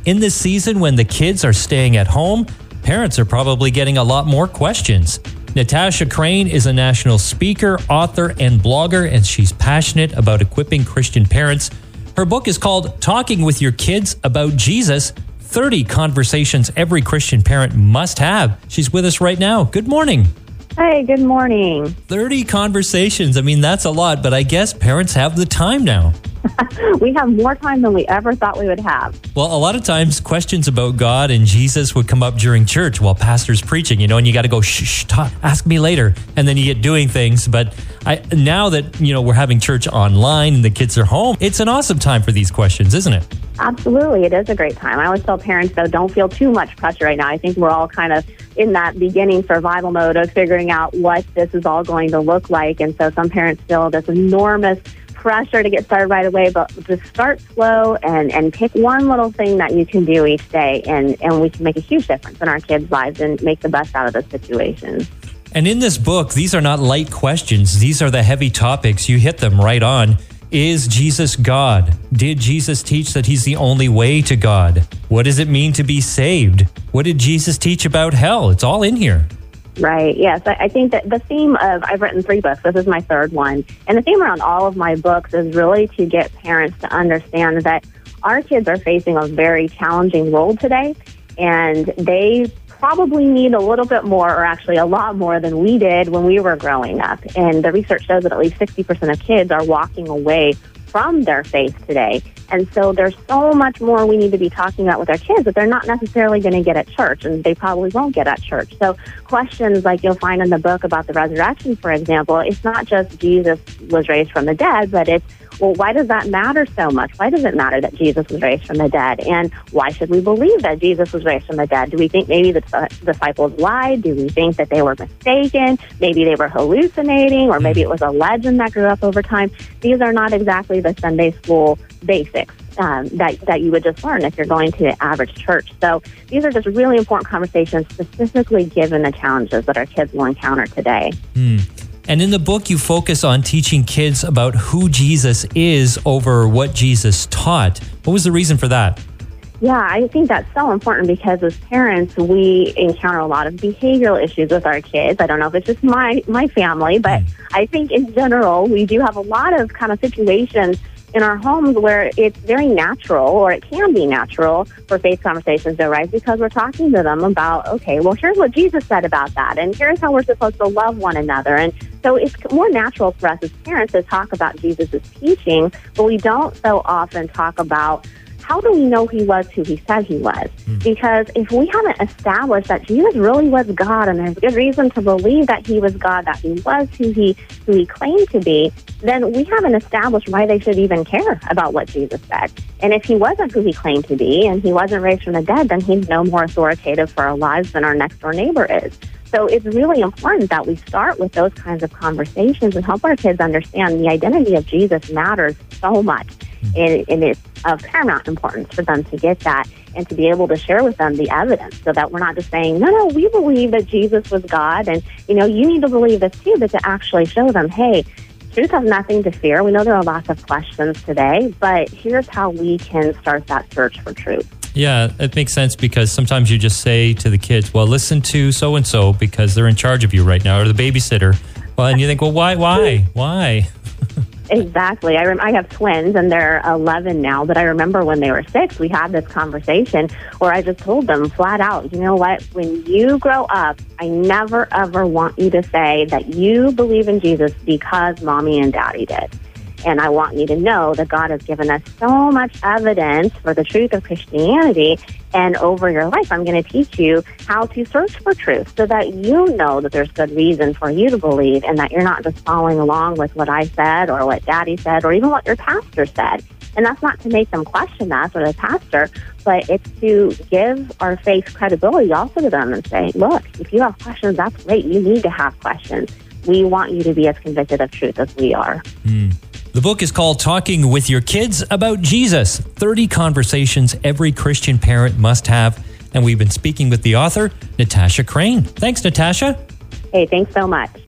in this season when the kids are staying at home, parents are probably getting a lot more questions. Natasha Crane is a national speaker, author, and blogger, and she's passionate about equipping Christian parents. Her book is called Talking with Your Kids About Jesus, 30 Conversations Every Christian Parent Must Have. She's with us right now. Good morning. Hey, good morning. 30 conversations. I mean, that's a lot, but I guess parents have the time now. We have more time than we ever thought we would have. Well, a lot of times questions about God and Jesus would come up during church while pastor's preaching, and you got to go, shh, talk, ask me later. And then you get doing things. But now that, we're having church online and the kids are home, it's an awesome time for these questions, isn't it? Absolutely. It is a great time. I always tell parents, though, don't feel too much pressure right now. I think we're all kind of in that beginning survival mode of figuring out what this is all going to look like. And so some parents feel this enormous pressure to get started right away, but just start slow and pick one little thing that you can do each day, and we can make a huge difference in our kids' lives and make the best out of the situation. And in this book, these are not light questions. These are the heavy topics. You hit them right on. Is Jesus God? Did Jesus teach that he's the only way to God? What does it mean to be saved? What did Jesus teach about hell? It's all in here. Right. Yes. I think that the theme of, I've written 3 books. This is my 3rd one. And the theme around all of my books is really to get parents to understand that our kids are facing a very challenging world today. And they probably need a little bit more, or actually a lot more than we did when we were growing up. And the research shows that at least 60% of kids are walking away from their faith today. And so there's so much more we need to be talking about with our kids that they're not necessarily going to get at church, and they probably won't get at church. So questions like you'll find in the book about the resurrection, for example, it's not just Jesus was raised from the dead, but it's, well, why does that matter so much? Why does it matter that Jesus was raised from the dead? And why should we believe that Jesus was raised from the dead? Do we think maybe the disciples lied? Do we think that they were mistaken? Maybe they were hallucinating, or maybe it was a legend that grew up over time. These are not exactly the Sunday school basics that you would just learn if you're going to average church. So these are just really important conversations, specifically given the challenges that our kids will encounter today. And in the book, you focus on teaching kids about who Jesus is over what Jesus taught. What was the reason for that? Yeah, I think that's so important because as parents, we encounter a lot of behavioral issues with our kids. I don't know if it's just my family, but I think in general, we do have a lot of kind of situations in our homes where it's very natural, or it can be natural, for faith conversations to arise because we're talking to them about, okay, well, here's what Jesus said about that, and here's how we're supposed to love one another. And so it's more natural for us as parents to talk about Jesus' teaching, but we don't so often talk about how do we know he was who he said he was? Because if we haven't established that Jesus really was God, and there's good reason to believe that he was God, that he was who he claimed to be, then we haven't established why they should even care about what Jesus said. And if he wasn't who he claimed to be, and he wasn't raised from the dead, then he's no more authoritative for our lives than our next door neighbor is. So it's really important that we start with those kinds of conversations and help our kids understand the identity of Jesus matters so much. And it's of paramount importance for them to get that and to be able to share with them the evidence, so that we're not just saying, no, we believe that Jesus was God, and, you need to believe this too, but to actually show them, hey, truth has nothing to fear. We know there are lots of questions today, but here's how we can start that search for truth. Yeah, it makes sense, because sometimes you just say to the kids, well, listen to so-and-so because they're in charge of you right now, or the babysitter. Well, and you think, well, why? Exactly. I have twins, and they're 11 now, but I remember when they were 6, we had this conversation where I just told them flat out, you know what, when you grow up, I never, ever want you to say that you believe in Jesus because mommy and daddy did. And I want you to know that God has given us so much evidence for the truth of Christianity. And over your life, I'm going to teach you how to search for truth so that you know that there's good reason for you to believe, and that you're not just following along with what I said or what Daddy said or even what your pastor said. And that's not to make them question us or the pastor, but it's to give our faith credibility also to them and say, look, if you have questions, that's great. You need to have questions. We want you to be as convicted of truth as we are. The book is called Talking with Your Kids About Jesus, 30 Conversations Every Christian Parent Must Have. And we've been speaking with the author, Natasha Crane. Thanks, Natasha. Hey, thanks so much.